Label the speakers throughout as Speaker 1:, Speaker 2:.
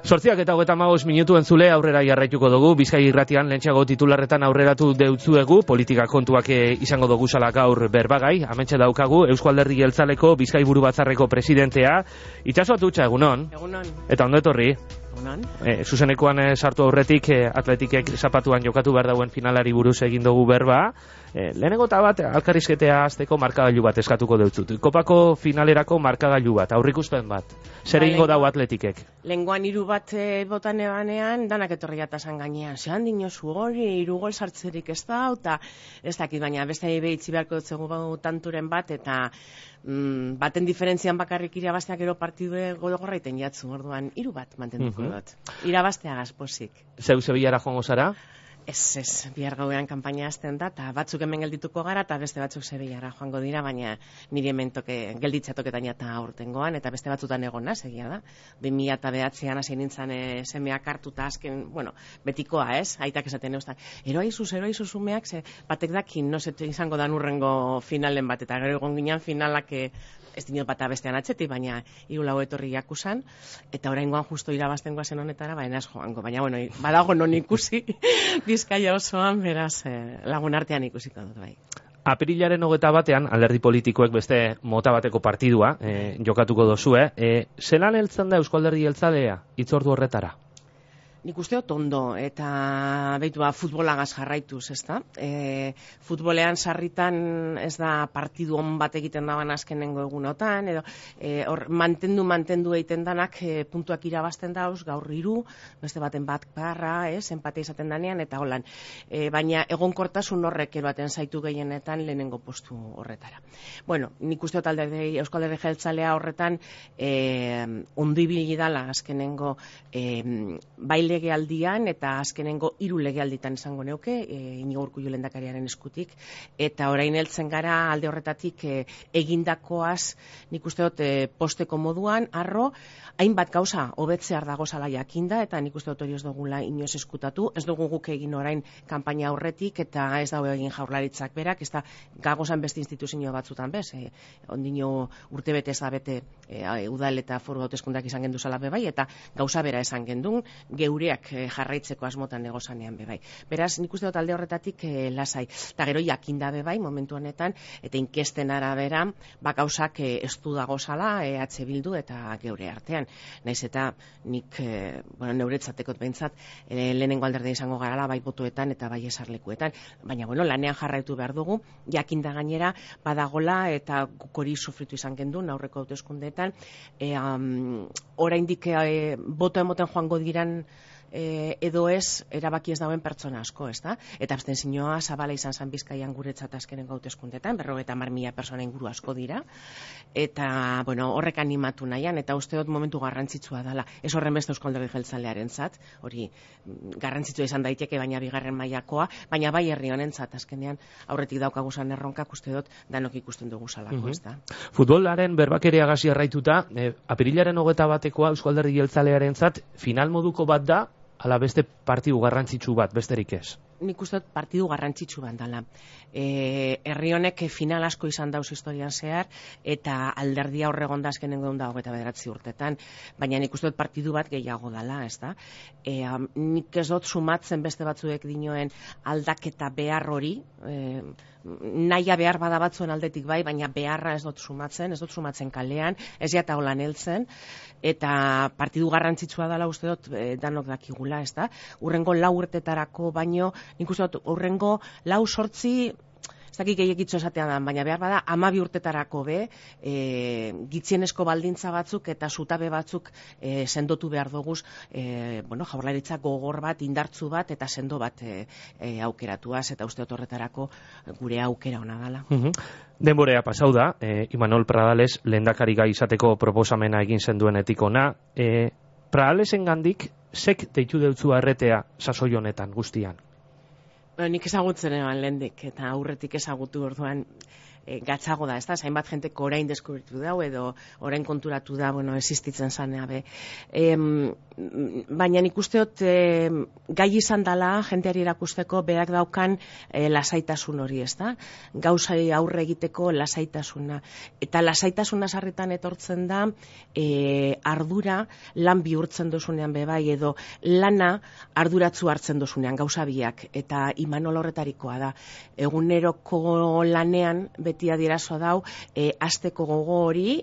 Speaker 1: Zortziak eta 35 minutu entzule aurrera jarraituko dugu. Bizkai irratian lehentxeago titularretan aurreratu deutzuegu, politika kontuak izango dugu sala gaur berbagai. Hementxe daukagu Eusko Alderdi Jeltzaleko Bizkai Buru Batzarreko presidentea. Itxaso Atutxa, egunon.
Speaker 2: Egunon.
Speaker 1: Eta ondo etorri.
Speaker 2: Egunon.
Speaker 1: Zuzenekoan sartu aurretik Atletikek zapatuan jokatu behar dauen finalari buruz egin dugu berba. Lehenengo eta bat, alkarrizketea azteko markagailu bat eskatuko deutzut. Kopako finalerako markagailu bat, aurrikuspen bat. Zer egingo dau Atletikek?
Speaker 2: Lenguan 3 bat botan ebanean, danak etorri jatasan gainean. Zehan dinosu hori, 3 gol sartzerik ez da, eta ez dakit, baina beste behitzi beharko dutzegu tanturen bat, eta baten diferentzian bakarrik irabazteak ero partidu gorraiten jatzu, orduan 3 bat mantenduko dut. Irabaztea gazpozik.
Speaker 1: Zeu Sevillara joango zara?
Speaker 2: Ez, bihar gauean kanpaina hasten da, eta batzuk hemen geldituko gara, eta beste batzuk Sevillara joango dira, baina niri hemen gelditzatoketan eta aurtengoan, eta beste batzutan egona, segia da. 2009an hasi nintzen semeak hartuta azken, betikoa, ez? Aitak esaten eustan, eroaizu zumeak, batek dakin, no zet izango dan urrengo finalen bat, eta gero egon ginen finalak ez dinot bata bestean atzetik, baina 3 lau etorri jakusan, eta oraingoan justo irabazten guazen honetara, baina ez joango, baina badago non ikusi, Bizkaia osoan, beraz, lagun artean ikusiko dut, bai.
Speaker 1: Apirilaren 21ean, alderdi politikoek beste mota bateko partidua, jokatuko dozue, zelan heltzen da Eusko Alderdi Jeltzalea, hitzordu horretara?
Speaker 2: Nik uste dut ondo, eta futbolagaz jarraituz, ez da? Futbolean sarritan ez da partidu on bat egiten daban azkenengo egunotan, edo mantendu egiten danak puntuak irabazten dauz, gaur 3, beste baten bat barra, enpate izaten danean, eta holan. Baina egonkortasun horrek eroaten zaitu gehienetan lehenengo postu horretara. Nik uste dut Eusko Alderdi Jeltzalea horretan ondo ibili dala azkenengo bai legealdian eta azkenengo 3 legealditan izango neuke, Inigo Urkullu lehendakariaren eskutik, eta orain heltzen gara alde horretatik egindakoaz, nik uste dut posteko moduan, arro, hainbat gauza hobetzear dago zala jakinda, eta nik uste dut hori ez dugula inoz eskutatu, ez dugu guk egin orain kanpaina aurretik, eta ez dago egin Jaurlaritzak berak, ez da gagozan beste instituzio batzutan bez, ondino urtebete ez da bete udal eta foru hauteskundak izan gendu zala bebai, eta gauza bera esan gendun, geureak jarraitzeko asmotan negozanean bebai. Beraz, nik uste dut alde horretatik lasai. Eta gero jakinda bebai, momentu honetan, eta inkesten arabera, gauzak estu dago zala, EH Bildu eta geure artean. Naiz eta nik, neuretzatekot behintzat, lehenengo alderdea izango garala, bai botuetan eta bai esarlekuetan. Baina, lanean jarraitu behar dugu, jakinda gainera, badagola eta gukori sufritu izan gendun, aurreko hauteskundeetan, oraindik boto emoten joango diran edo ez, erabaki ez dauen pertsona asko, ez da? Eta abstentzioa zabala izan zan Bizkaian guretzat azkenengo hauteskundetan, 50.000 persona inguru asko dira, eta, horrek animatu nahian, eta uste dut momentu garrantzitsua dela. Ez horren beste Eusko Alderdi Jeltzalearen zat, hori garrantzitsua izan daiteke, baina bigarren mailakoa, baina bai herri honentzat azkenean aurretik daukaguzan erronkak uste dut danok ikusten dugu salako, ez da?
Speaker 1: Futbolaren berbakeria gazi erraituta, apirilaren 21ekoa Eusko Alderdi Jeltzalearen zat, final moduko bat da, ala beste partidu garrantzitsu bat, besterik ez?
Speaker 2: Nik uste dut partidu garrantzitsu bat dela. Herri honek final asko izan dauz historian zehar, eta alderdia horregon da azkenengo 29 urtetan, baina nik uste dut partidu bat gehiago dela, ez da? Nik ez dut sumatzen beste batzuek dinoen aldaketa behar hori, nahia behar bada batzuen aldetik bai, baina beharra ez dut sumatzen kalean, ez jata holan heltzen, eta partidu garrantzitsua dela uste dut danok dakigula, ez da? Urrengo 4 urtetarako baino, nik uste dut urrengo 4-8, ez dakik gehiagitzo esatean da, baina behar bada 12 urtetarako gitzienezko baldintza batzuk eta zutabe batzuk sendotu behar doguz, Jaurlaritza gogor bat, indartzu bat eta sendo bat aukeratuaz, eta uste dut horretarako gure aukera ona dela.
Speaker 1: Denborea pasau da, Imanol Pradales lehendakari gai izateko proposamena egin zenduenetik ona, Pradalesen gandik, zek deitu deutzu erretea sasoi honetan guztian?
Speaker 2: Nik ezagutzen eban lehendik, eta aurretik ezagutu orduan, gatzago da, ez da, hainbat jenteko orain deskubritu dau, edo orain konturatu da, bueno, existitzen zanea be. Baina nik usteot gai izan dela jenteari erakusteko berak daukan lasaitasun hori, ez da? Gauzai aurre egiteko lasaitasuna. Eta lasaitasuna sarritan etortzen da ardura lan bihurtzen dozunean bebai, edo lana arduratzu hartzen dozunean, gauza biak. Eta Imanol horretarikoa da. Eguneroko lanean beti adierazoa dau, asteko gogo hori,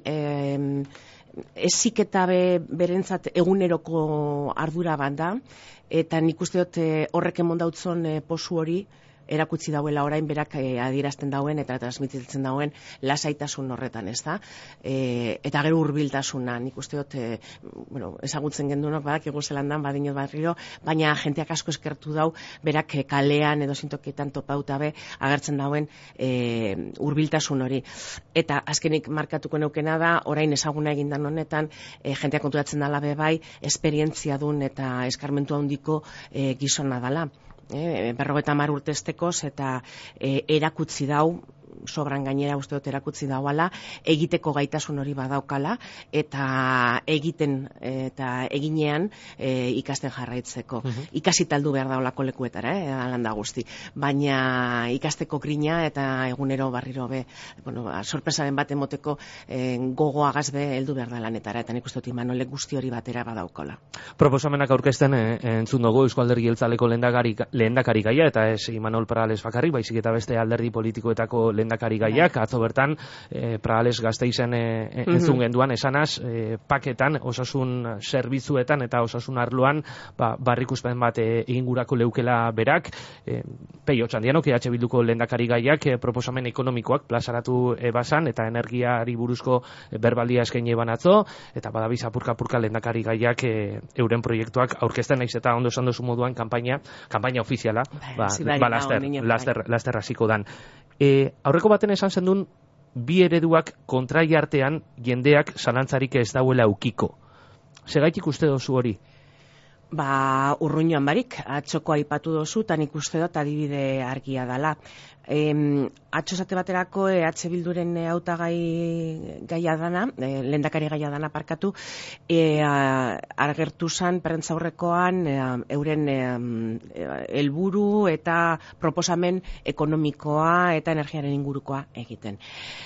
Speaker 2: ezik eta berentzat eguneroko ardura bat da, eta nik uste dut horrek emondautzon posu hori erakutsi dauela orain berak adierazten dauen eta transmititzen dauen lasaitasun horretan, ez da? Eta gero hurbiltasuna, nik uste dut, ezagutzen genduenok badakigu zelandan badinot barriro, baina jenteak asko eskertu dau berak kalean edo zintokietan topauta be agertzen dauen hurbiltasun hori. Eta azkenik markatuko neukena da, orain ezaguna egindan honetan, jenteak konturatzen dela be bai, esperientzia dun eta eskarmentu handiko gizona dela. 50 urte estekoz eta erakutsi dau, sobran gainera uste dut erakutsi dauala, egiteko gaitasun hori badaukala, eta egiten eta eginean ikasten jarraitzeko. Ikasi taldu behar daulako lekuetara, alanda guzti. Baina ikasteko grina eta egunero barriro be, sorpresaren bat emoteko gogoagaz be heldu behar da lanetara, eta nik uste dut Imanolek guzti hori batera badaukala.
Speaker 1: Proposamenak aurkezten entzun dugu Eusko Alderdi Jeltzaleko lehendakari gaia, eta ez Imanol Pragales bakarrik, baizik eta beste alderdi politikoetako lehendakari gaiak, atzo bertan Pragales Gasteizen entzun genduan, esanaz, paketan, osasun zerbitzuetan eta osasun arloan, barrikuspen bat egingurako leukela berak, Peio Txandianok, EH Bilduko lehendakari gaiak, proposamen ekonomikoak plazaratu bazan, eta energiari buruzko berbaldia eskaini eban atzo, eta badabiz apurka lehendakari gaiak euren proiektuak aurkezten naiz eta ondo esan duzu moduan kampaina ofiziala, laster hasiko dan. Aurreko baten esan zendun, bi ereduak kontrai artean jendeak zalantzarik ez dauela ukiko. Segaitik uste dozu hori?
Speaker 2: Urruñoan barik, atxoko aipatu dozu, eta nik uste dut adibide argia dela. Atxo zate baterako EH Bilduren hautagai gaia dana, lehendakari gaia dana parkatu, agertu zan prentzaurrekoan euren helburu eta proposamen ekonomikoa eta energiaren ingurukoa egiten.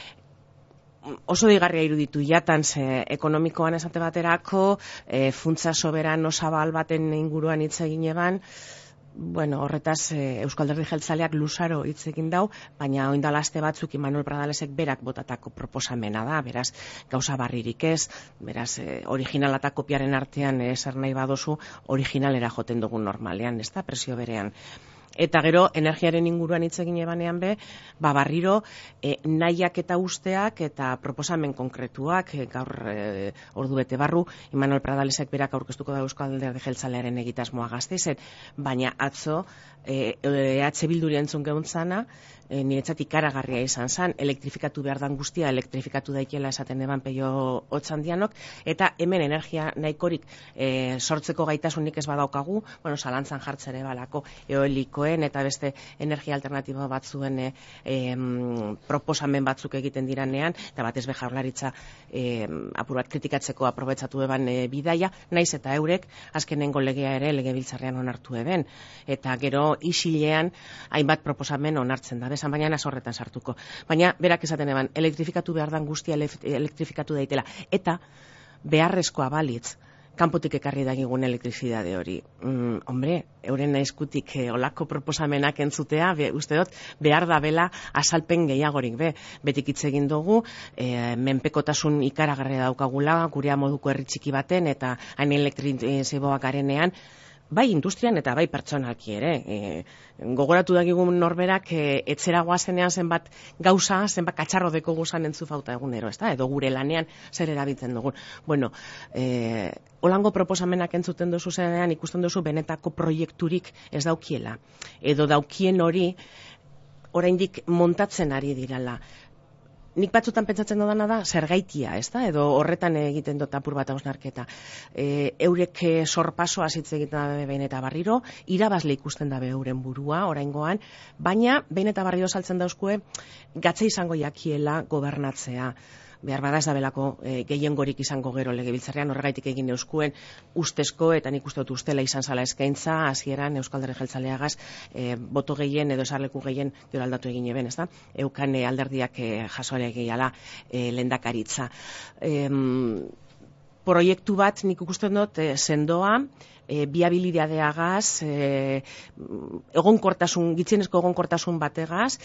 Speaker 2: Oso digarria iruditu jatan, ekonomikoan esate baterako, funtsa soberano zabal baten inguruan hitz egin eban, horretaz Eusko Alderdi Jeltzaleak luzaro hitz egin dau, baina oindala aste batzuk Imanol Pradalesek berak botatako proposamena da, beraz, gauza barririk ez, beraz, originala eta kopiaren artean zer nahi badozu, originalera joten dugun normalean, ez da, presio berean. Eta gero, energiaren inguruan hitz egin ebanean be, barriro, nahiak eta usteak eta proposamen konkretuak, gaur ordu bete barru, Imanol Pradalesek berak aurkeztuko da Eusko Alderdi Jeltzalearen egitasmoa Gasteizen, baina atzo, EH Bilduri entzun geuntzana, niretzat ikaragarria izan zen, elektrifikatu behar dan guztia, elektrifikatu daikela esaten eban Peio Otxandianok, eta hemen energia nahikorik sortzeko gaitasunik ez badaukagu, zalantzan jartzere balako eolikoen eta beste energia alternatibo batzuen proposamen batzuk egiten diranean, eta batez be Jaurlaritza apur bat kritikatzeko aprobetsatu eban bidaia, naiz eta eurek azkenengo legea ere legebiltzarrean onartu eben, eta gero isilean hainbat proposamen onartzen da, besan baina horretan sartuko. Baina berak esaten eban, elektrifikatu behar dan guztia elektrifikatu daitela, eta beharrezkoa balitz, kanpotik ekarri dagigun elektrizidade hori. Euren eskutik olako proposamenak entzutea, uste dut, behar da bela azalpen gehiagorik betik hitz egin dugu, menpekotasun ikaragarria daukagula, gurea moduko herri txiki baten, eta hain elektriziboak garenean, bai industrian eta bai pertsonalki ere. Gogoratu dagigun norberak etzera goazenean zenbat gauza, zenbat katxarro deko guzan entzufauta egunero, ez da? Edo gure lanean zer erabiltzen dugun. Holango proposamenak entzuten duzu zenean ikusten duzu benetako proiekturik ez daukiela. Edo daukien hori oraindik montatzen ari dirala. nik batzutan pentsatzen dudana da, zergaitia, ez da? Edo horretan egiten dut apur bat hausnarketa. Eurek sorpasoa hitz egiten dabe behin eta berriro, irabazle ikusten dabe euren burua, oraingoan, baina behin eta berriro saltzen dauzkue, gatze izango jakiela gobernatzea. Behar bada ez da belako gehiengorik izango gero legebiltzarrean, horregaitik egin euskuen ustezko, eta nik uste dut ustela izan zala eskaintza, hasieran Euskal Alderdi Jeltzaleagaz boto gehien edo esarleku gehien gero aldatu egin eben, ez da? Eukan alderdiak jasoare gehiala lehendakaritza. Proiektu bat nik ikusten dut sendoa, biabilidadeagaz, gitzienezko egonkortasun bategaz,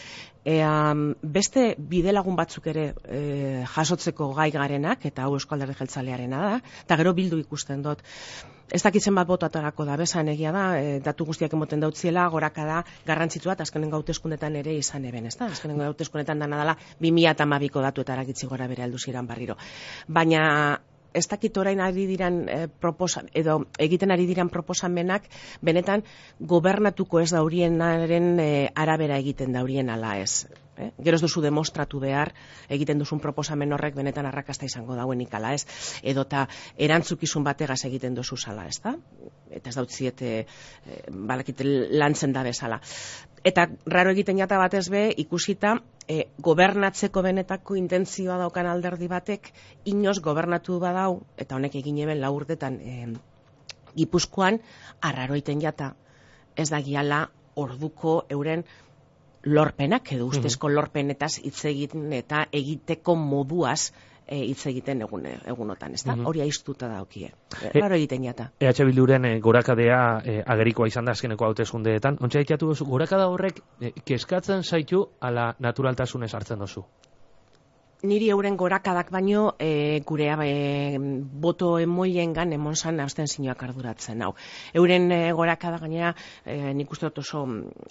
Speaker 2: beste bidelagun batzuk ere jasotzeko gai garenak, eta hau Euskal Alderdi Jeltzalearena da, eta gero bildu ikusten dut. Ez dakitzen bat botatarako da, bezan egia da, datu guztiak emoten dautziela, goraka da, garrantzitsua, eta azkenengo hauteskundetan ere izan eben, ez da? Azkenengo hauteskundetan dana dela 2012ko datuetara gitzi gora bere aldu ziren barriro. Baina ez dakit orain ari diran edo egiten ari diran proposamenak benetan gobernatuko ez daurienaren arabera egiten daurien ala ez. Gero ez duzu demostratu behar egiten duzun proposamen horrek benetan arrakasta izango dauenik ala ez. Edota erantzukizun bategaz egiten duzu zala, ez da? Eta ez dautziet balakite lantzen da bezala. Eta raro egiten jata batez be, ikusita, gobernatzeko benetako intentzioa daukan alderdi batek, inoz gobernatu badau, eta honek egin eben 4 urtetan Gipuzkoan, arraro egiten jata, ez da giala orduko euren lorpenak, edo ustezko lorpenetaz hitz egiten eta egiteko moduaz hitz egiten egunotan, ez da? Hori aiztuta daukie. Raro egiten jata.
Speaker 1: EH Bilduren gorakadea agerikoa izan da azkeneko hauteskundeetan. Ontsa ditatu duzu, gorakada horrek kezkatzen zaitu ala naturaltasunez hartzen duzu?
Speaker 2: Niri euren gorakadak baino gure boto emoiengan emonsan abstentzioak arduratzen hau. Euren gorakada gainera nik uste dut oso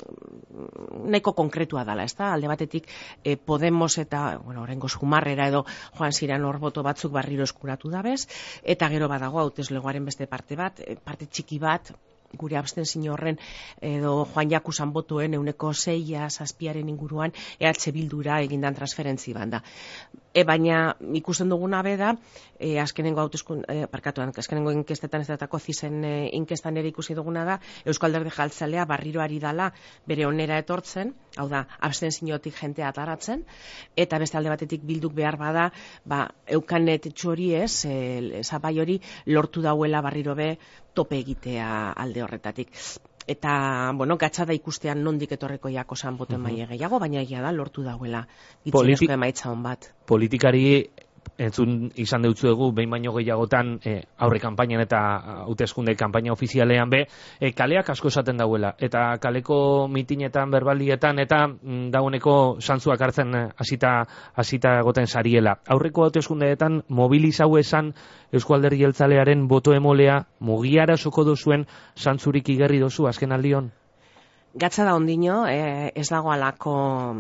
Speaker 2: nahiko konkretua dela, ezta? Alde batetik Podemos eta, oraingo Sumarrera edo joan ziren hor boto batzuk barriro eskuratu dabez, eta gero badago hauteslegoaren beste parte bat, parte txiki bat, gure abstentzio horren edo Juan Jakusan botoen 6-7 inguruan EH Bildura egindan transferentzi banda. Baina ikusten duguna beda, azkenengo inkestetan ez datako zizen inkestan ere ikusi duguna da, Euskal Alderdi Jeltzalea barriro ari dala bere onera etortzen, hau da, abstentziotik jentea ataratzen, eta beste alde batetik Bilduk behar bada, eukanet txori ez, zapai hori lortu dauela barriro be tope egitea alde horretatik. Eta, gatza da ikustean nondik etorreko jakosan boten maile gehiago, baina egia da lortu dauela gitzenezko emaitza hon bat.
Speaker 1: Politikari entzun izan deutzuegu behin baino gehiagotan aurre kanpainan eta hauteskunde kanpaina ofizialean be, kaleak asko esaten dauela, eta kaleko mitinetan, berbaldietan eta dagoeneko santzuak hartzen hasita egoten sariela. Aurreko hauteskundeetan mobilizau esan Eusko Alderdi Jeltzalearen boto emolea mugiarazoko duzuen santzurik igerri dozu azken aldion?
Speaker 2: Gatza da ondino, ez dago alako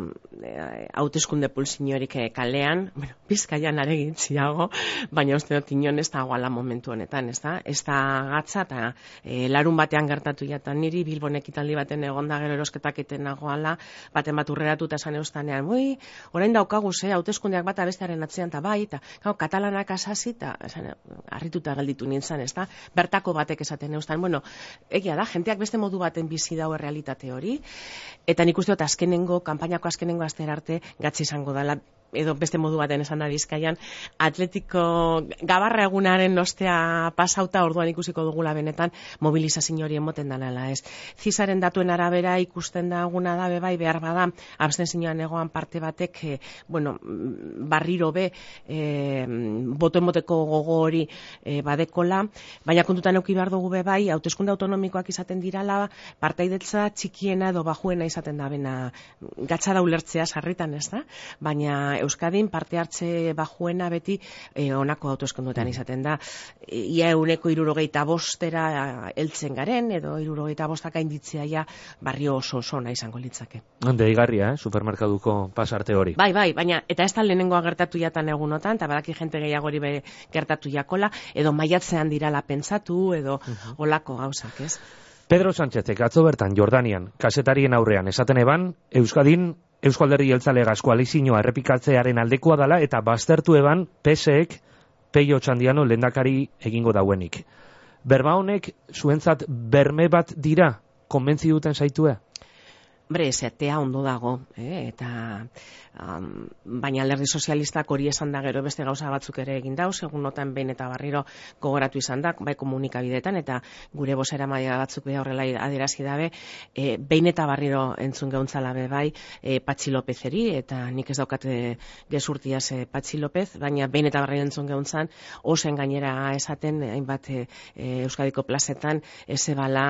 Speaker 2: hauteskunde pulsiniorik kalean, Bizkaian aregitziago, baina uste dut inon ez dago ala momentu honetan, ez da? Ez da gatza eta larun batean gertatu jatan niri, Bilbon ekitaldi baten egonda gero erosketak eten nagoala, baten bat urreratu eta esan eustanean, orain daukaguz, hauteskundeak bat abestearen atzean eta bai, eta katalanak asasi, eta harrituta gelditu nintzen, ez da? Bertako batek esaten eustan, egia da, jenteak beste modu baten bizi daue realitate hori, eta nik uste dut kanpainako azkenengo astera arte gatza izango dela, edo beste modu baten esan da Bizkaian, Atletiko Gabarra egunaren ostea pasauta orduan ikusiko dugula benetan mobilizazio hori emoten danala, ez. Zisaren datuen arabera ikusten da eguna da bai behar bada abstentzioan egoan parte batek barriro be boto emoteko gogo hori badekola, baina kontutan eduki behar dugu bai hauteskunde autonomikoak izaten dirala, partaidetza txikiena edo bajuena izaten da bena, gatza da ulertzea sarritan, ez da? Baina Euskadin parte hartze bajuena beti honako hauteskundeetan izaten da. Ia 75 heltzen garen, edo 75 gainditzea ja barrio oso ona izango litzake.
Speaker 1: Deigarria, supermerkaduko pasarte hori.
Speaker 2: Bai, baina eta ez da lehenengoa gertatu jatan egunotan, eta badaki jente gehiagori gertatu jakola, edo maiatzean dirala pentsatu, edo olako gauzak, ez?
Speaker 1: Pedro Sánchezek atzo bertan Jordanian, kazetarien aurrean esaten eban, Euskadin Eusko Alderdi Jeltzalegaz koalizioa errepikatzearen aldekoa dala eta baztertu eban PSek Peio Otxandiano lehendakari egingo dauenik. Berba honek zuentzat berme bat dira, konbentzi duten zaitue?
Speaker 2: Hombre, esatea ondo dago, eta baina alderdi sozialistak hori esan da gero beste gauza batzuk ere egin dauz, egunotan behin eta berriro gogoratu izan da, bai komunikabideetan, eta gure bozeramaile batzuk be horrela adierazi dabe, behin eta berriro entzun geuntzala be bai Patxi Lopezeri, eta nik ez daukate gezurtiaz Patxi Lopez, baina behin eta berriro entzun geuntzan, osen gainera esaten, hainbat Euskadiko plazetan, ezebala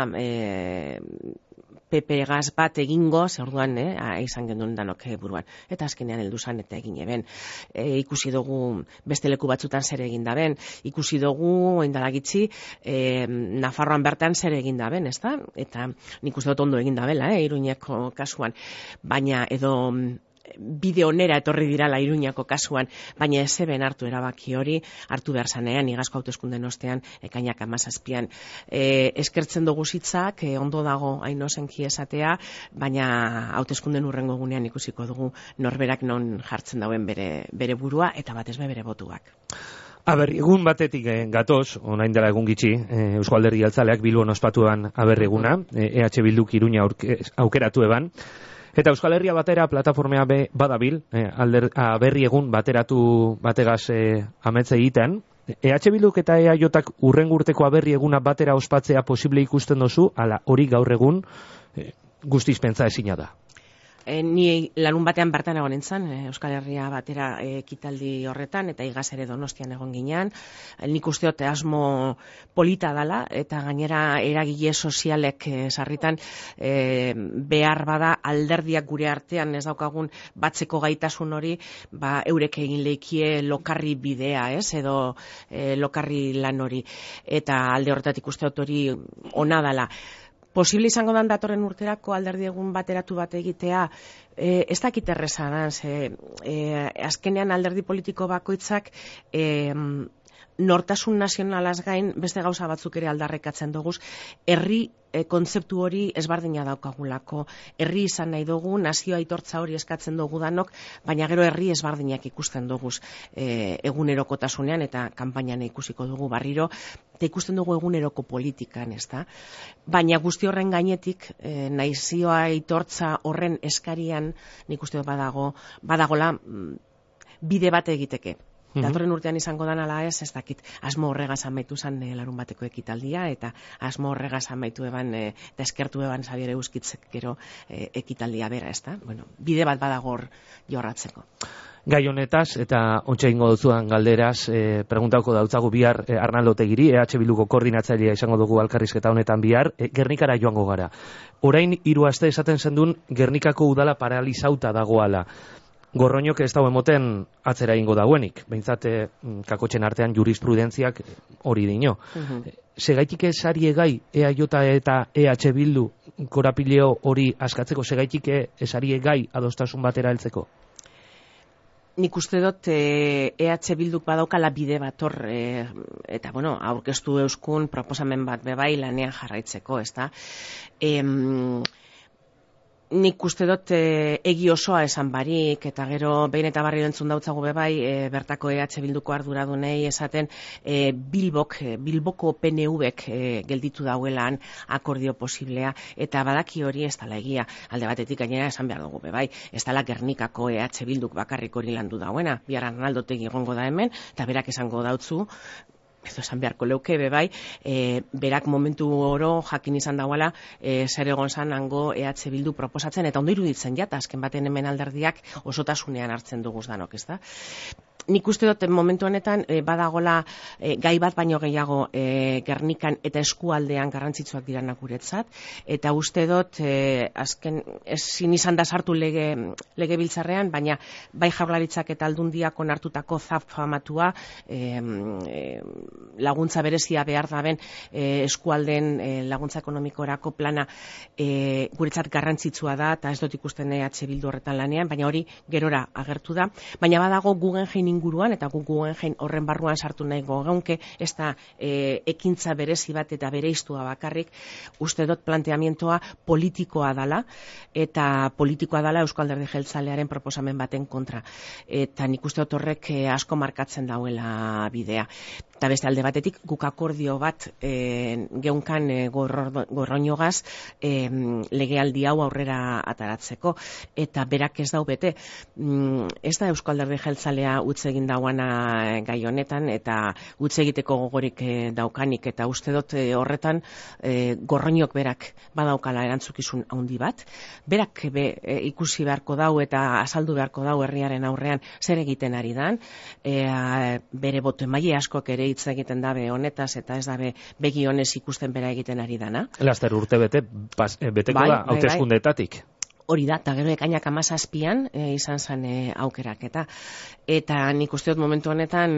Speaker 2: PP gaz bat egingo, zer orduan, izan genduen danok buruan. Eta azkenean heldu zan eta egin eben. Ikusi dugu beste leku batzutan zer egin daben. Ikusi dugu, oindalagitzi, Nafarroan bertan zer egin daben, ezta? Eta nik uste dut ondo egin dabela, Iruñeko kasuan. Baina edo bide onera etorri dirala Iruñako kasuan, baina ezeben hartu erabaki hori, hartu behar zanean, igazko hauteskunden ostean, ekainak 17an. Eskertzen dugu zitzak, ondo dago hain ozenki esatea, baina hauteskunden urrengo gunean ikusiko dugu norberak non jartzen dauen bere burua, eta batez bere botuak.
Speaker 1: Aberri egun batetik gatoz, orain dela egun gitxi, Eusko Alderdi Jeltzaleak Bilbon ospatuan aberri eguna, EH Bilduk Iruña aukeratu eban, eta Euskal Herria batera plataformea badabil, aberri egun bateratu bategaz ametze egiten. EH Bilduk eta EAJak urrengo urteko aberri eguna batera ospatzea posible ikusten dozu, ala hori gaur egun guztiz pentsa ezina da.
Speaker 2: Ni larun batean bertan egon nintzen, Euskal Herria batera ekitaldi horretan, eta igaz ere Donostian egon ginean. Nik uste dut asmo polita dala, eta gainera eragile sozialek sarritan behar bada alderdiak gure artean ez daukagun batzeko gaitasun hori, eurek egin leikie lokarri bidea, edo lokarri lan hori. Eta alde horretatik uste dut hori ona dala. Posible izango dan datorren urterako alderdi egun bateratu bat egitea, ez dakit erreza da, azkenean alderdi politiko bakoitzak nortasun nazionalaz gain beste gauza batzuk ere aldarrekatzen duguz, herri kontzeptu hori ezbardina daukagulako. Herri izan nahi dugu, nazio aitortza hori eskatzen dugu danok, baina gero herri ezbardinak ikusten duguz egunerokotasunean eta kanpainan ikusiko dugu barriro, eta ikusten dugu eguneroko politikan, ezta? Baina guzti horren gainetik, nazioa aitortza horren eskarian, nik uste badagola bide bat egiteke. Datorren urtean izango dan ala ez dakit, asmo horregaz amaitu zan larun bateko ekitaldia, eta asmo horregaz amaitu eban, eta eskertu eban Xabier Euskitzek gero ekitaldia bera, ez da? Bueno, bide bat badagor jorratzeko.
Speaker 1: Gai honetaz, eta ontsa ingo duzuan galderaz, preguntauko dautzagu bihar Arnaldo Otegiri, EH Bilduko koordinatzailea izango dugu alkarrizketa honetan bihar, Gernikara joango gara. Orain 3 aste esaten zendun Gernikako udala paralizauta dagoala. Gorroñok ez dago emoten atzera ingo dauenik, behintzat kakotxen artean jurisprudentziak hori dino. Segaitik esari egai EAJ eta EH Bildu korapileo hori askatzeko, segaitik esari egai adostasun batera heltzeko?
Speaker 2: Nik uste dut EH Bilduk badaukala bide bat hor, eta aurkeztu euskun proposamen bat bebai lanean jarraitzeko, ez da? Nik uste dut egi osoa esan barik, eta gero behin eta barri entzun dautzagu bebai, bertako EH Bilduko arduradunei esaten Bilboko PNV-ek gelditu dauelan akordio posiblea, eta badaki hori ez dala egia. Alde batetik gainera esan behar dugu bebai, ez dala Gernikako EH Bilduk bakarrik hori landu dauena, bihar Arnaldo Otegi egongo da hemen, eta berak esango dautzu, ez esan beharko leuke bebai, berak momentu oro jakin izan dauala zer egon zan hango EH Bildu proposatzen, eta ondo iruditzen jata, azken baten hemen alderdiak osotasunean hartzen duguz danok, ez da? Nik uste dut momentu honetan badagola gai bat baino gehiago Gernikan eta eskualdean garrantzitsuak diranak guretzat, eta uste dut azken ezin izan da sartu lege biltzarrean, baina bai Jaurlaritzak eta Aldundiak onartutako ZAP famatua laguntza berezia behar daben eskualden laguntza ekonomikorako plana guretzat garrantzitsua da, eta ez dut ikusten EH Bildu horretan lanean, baina hori gerora agertu da. Baina badago Guggenheim inguruan, eta Guggenheim horren barruan sartu nahi geunke, ez da ekintza berezi bat eta bereiztua bakarrik, uste dut planteamientoa politikoa dala, eta politikoa dala Eusko Alderdi Jeltzalearen proposamen baten kontra. Eta nik uste dut horrek asko markatzen dauela bidea. Eta beste alde batetik, guk akordio bat geunkan Gorroñogaz legealdi hau aurrera ataratzeko, eta berak ez dau bete. Ez da Eusko Alderdi Jeltzalea utz egin dauana gai honetan, eta utz egiteko gogorik daukanik, eta uste dut horretan Gorroñok berak badaukala erantzukizun handi bat, berak ikusi beharko dau eta azaldu beharko dau herriaren aurrean zer egiten ari dan, bere boto emaile askok ere hitz egiten dabe honetaz, eta ez dabe begi honez ikusten bera egiten ari dana.
Speaker 1: Laster urte beteko da hauteskundeetatik.
Speaker 2: Hori da, eta gero ekainak 17an izan zen aukeraketa. Eta nik uste dut momentu honetan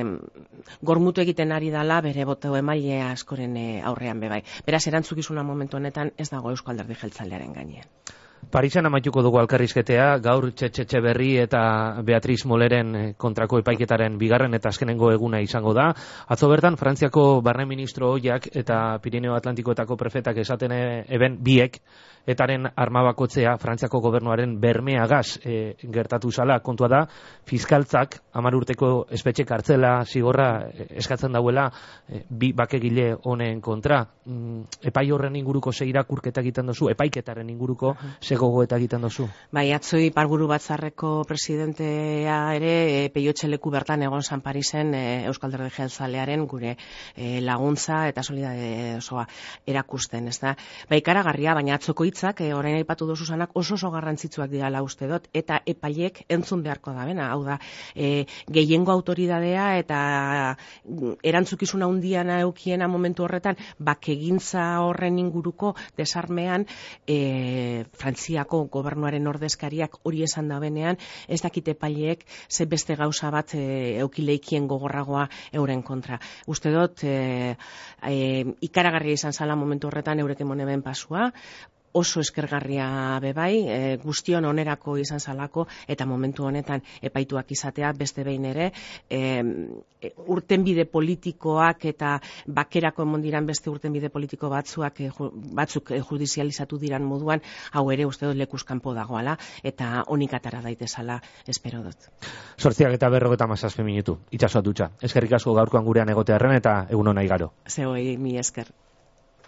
Speaker 2: gormutu egiten ari dala bere boto emaile askoren aurrean bebai. Beraz, erantzukizuna momentu honetan ez dago Eusko Alderdi Jeltzalearen gainean.
Speaker 1: Parisen amaituko dugu elkarrizketea, gaur Txetxe Berri eta Beatriz Moleren kontrako epaiketaren bigarren eta azkenengo eguna izango da. Atzo bertan, Frantziako barne ministro ohiak eta Pirineo Atlantikoetako prefetak esaten eben biek, etaren armabakotzea Frantziako gobernuaren bermeagaz gertatu zala. Kontua da, fiskaltzak 10 urteko espetxe kartzela zigorra eskatzen dauela bi bakegile honen kontra. Epai horren inguruko ze irakurketa egiten dozu, epaiketaren inguruko ze gogoeta egiten dozu?
Speaker 2: Bai, atzo Iparburu Batzarreko presidentea ere peiotxeleku bertan egon San Parisen Euskal Alderdi Jeltzalearen gure laguntza eta solidaritate osoa erakusten, ez da? Bai, ikaragarria, baina atzoko hitzak orain aipatu dozu zanak oso garrantzitsuak dirala uste dut, eta epaiek entzun beharko da bena, hau da, gehiengo autoridadea eta erantzukizuna handiana eukiena momentu horretan, bakegintza horren inguruko desarmean Frantziako gobernuaren ordezkariak hori esan da benean, ez dakite epaileek ze beste gauza bat eukileikien gogorragoa euren kontra. Uste dut, ikaragarria izan zala momentu horretan eurek emonemen pasua, oso eskergarria bebai, guztion onerako izan zalako, eta momentu honetan epaituak izatea beste behin ere, urtenbide politikoak eta bakerako emondiran beste urtenbide politiko batzuk judizializatu diran moduan, hau ere uste dut lekuz kanpo dagoala, eta honik atara daitezala espero dut.
Speaker 1: 7:57 minutu, itxasoat dutxa. Eskerrik asko gaurkoan gurean egotearren eta egun ona igaro.
Speaker 2: Zeoi, mi esker.